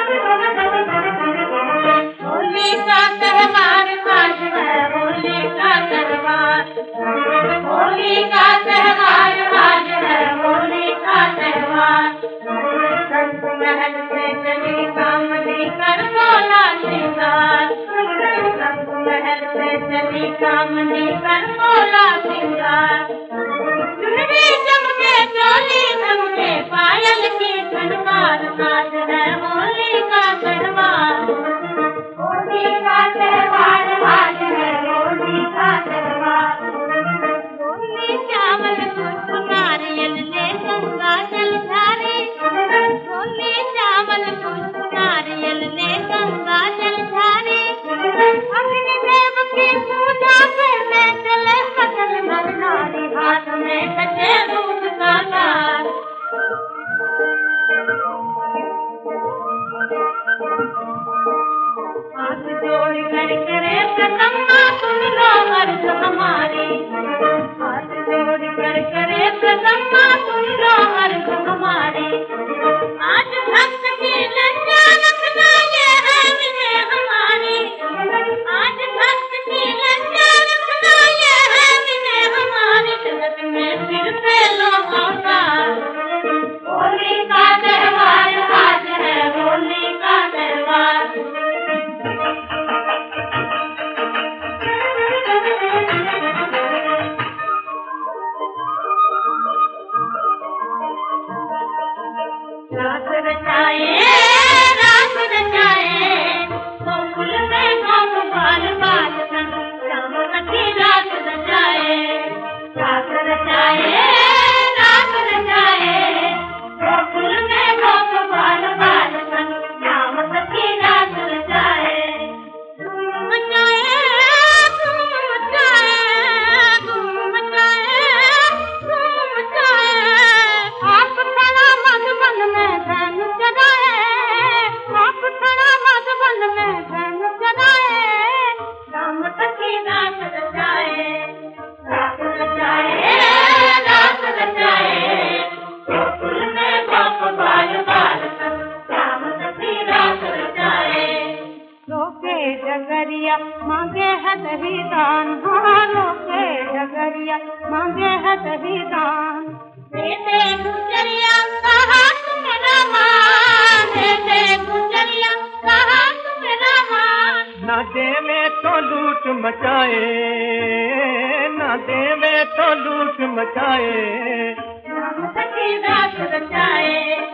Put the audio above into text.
होली का त्योहार आज है, होली का त्योहार, होली का त्योहार आज है, होली का त्योहार। रंग महल से चली कामनी कर बोला सिंगार, रंग महल से चली कामनी कर बोला सिंगार। चुनरी चमके चोली चमके पायल की झनकार, आज है होली का त्योहार, होली का त्योहार आज है, होली का त्योहार। होली चावल पुष्प नारियल ले गंगा जल धारे, होली चावल पुष्प नारियल ले गंगा जल धारे। अग्नि देव की पूजा करने चले सकल नर नारी, हाथ में कटे दूध का तार। हाथ जोड़ कर करे प्रसन्ना सुन लो अर्ज हमारी, हाथ जोड़ कर करे प्रसन्ना सुन लो अर्ज हमारी। आज भक्त की लज्जा रखना ये है विजय हमारी, आज भक्त की लज्जा रखना ये है विजय हमारी। जगत में फिर से लो अवतार, होली का त्योहार आज है, होली का त्योहार। रात रचाए, रात रचाए, गोकुल में गोप बाल बाल संग, श्याम सखी रात रचाए। रात रचाए, रात रचाए, गोकुल में गोप बाल बाल संग, श्याम सखी रात रचाए। धूम मचाए, धूम मचाए, धूम मचाए, धूम मचाए। आप खड़ा मधुबन में धन जगाए, आप खड़ा मधुबन में धन जगाए। राम सखी रात रचाए, रात रचाए, रात रचाए, गोकुल में गोप बाल बाल संग, राम सखी रात रचाए। लोके डगरिया मांगे है दही दान, हाँ लोके डगरिया मांगे है दही दान। दे दे गुजरिया कहा तुम रमान, दे दे गुजरिया कहा तुम रमान। ना देवे तो लूट मचाए, ना देवे तो लूट मचाए। राम सखी रात रचाए,